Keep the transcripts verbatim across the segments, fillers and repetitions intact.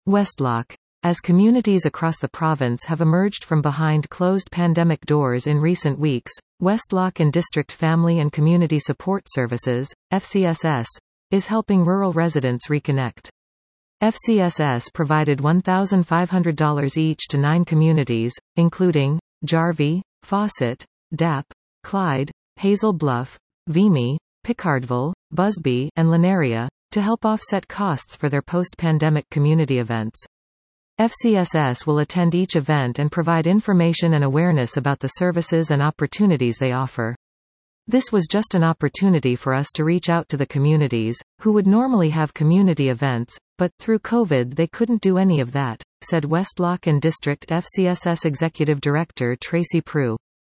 Westlock. As communities across the province have emerged from behind closed pandemic doors in recent weeks, Westlock and District Family and Community Support Services, F C S S, is helping rural residents reconnect. F C S S provided one thousand five hundred dollars each to nine communities, including Jarvie, Fawcett, Dapp, Clyde, Hazel Bluff, Vimy, Picardville, Busby, and Linaria, to help offset costs for their post-pandemic community events. F C S S will attend each event and provide information and awareness about the services and opportunities they offer. This was just an opportunity for us to reach out to the communities, who would normally have community events, but through COVID they couldn't do any of that, said Westlock and District F C S S Executive Director Tracy Prue.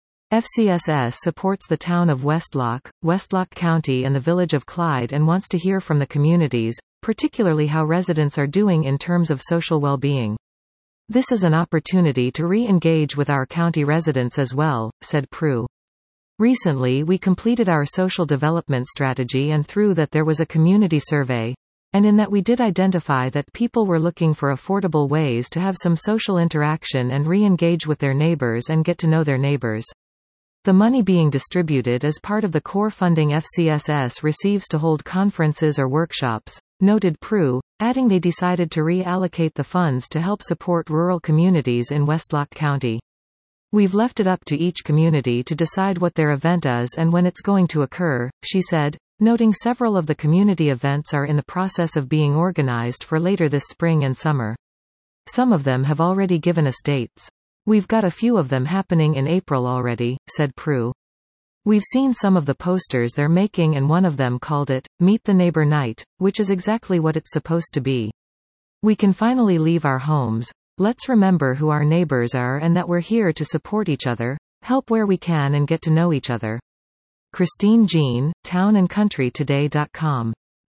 F C S S supports the town of Westlock, Westlock County and the village of Clyde and wants to hear from the communities, particularly how residents are doing in terms of social well-being. This is an opportunity to re-engage with our county residents as well, said Prue. Recently we completed our social development strategy and through that there was a community survey, and in that we did identify that people were looking for affordable ways to have some social interaction and re-engage with their neighbors and get to know their neighbors. The money being distributed as part of the core funding F C S S receives to hold conferences or workshops, noted Prue, adding they decided to reallocate the funds to help support rural communities in Westlock County. We've left it up to each community to decide what their event is and when it's going to occur, she said, noting several of the community events are in the process of being organized for later this spring and summer. Some of them have already given us dates. We've got a few of them happening in April already, said Prue. We've seen some of the posters they're making and one of them called it, Meet the Neighbor Night, which is exactly what it's supposed to be. We can finally leave our homes. Let's remember who our neighbors are and that we're here to support each other, help where we can and get to know each other. Christine Jean, town and country today dot com